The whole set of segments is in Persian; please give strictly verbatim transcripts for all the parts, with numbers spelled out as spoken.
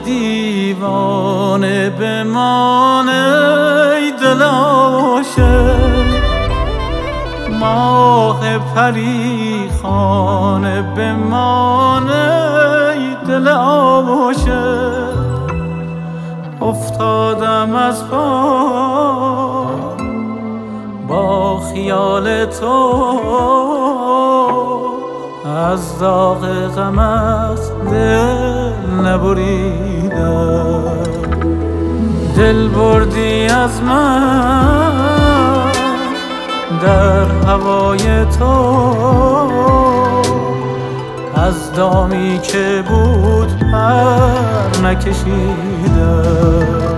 دیوانه بمانه ای دل عاشق، ماه پریخانه بمانه ای دل عاشق. افتادم از پا با خیال تو، از داغ غمت دل نبریدم. دل بردی از من در هوای تو، از دامی که بود پر نکشیدم.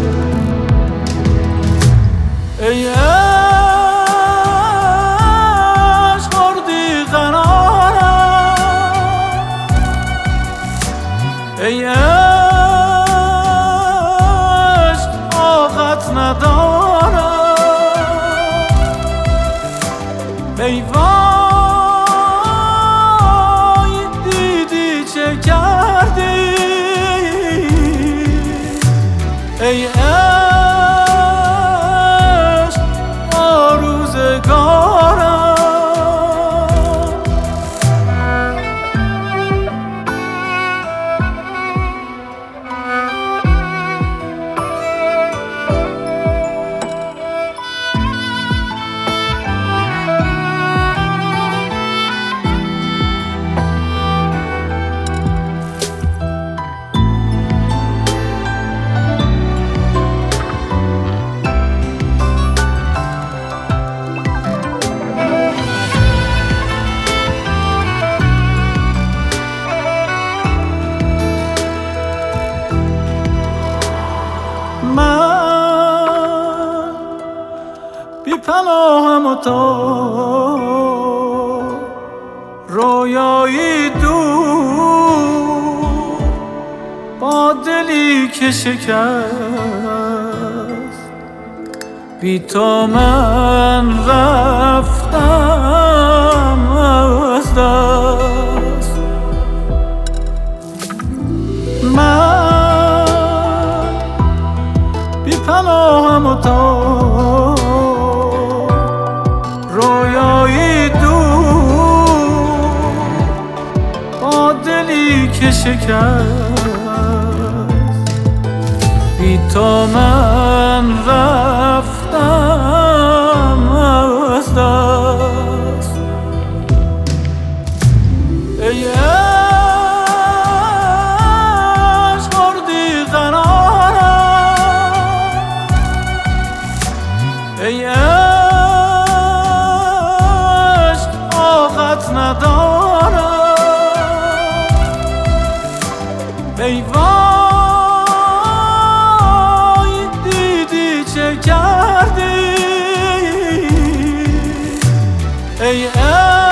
ای عشق بردی قرارم، ای عشق طاقت ندارم. ای وای دیدی چه کردی، ای عشق با روزگارم. من بی پناهم و تو رویایی دور، با دلی که شکست. بی تو من رفتم از دست. من بی پناهم و تو رویایی دور، با دلی که شکست. بی تو من رفتم از دست. ای عشق بردی قرارم، ای عشق طاقت ندارم. ای وای دیدی چه کردی، ای عشق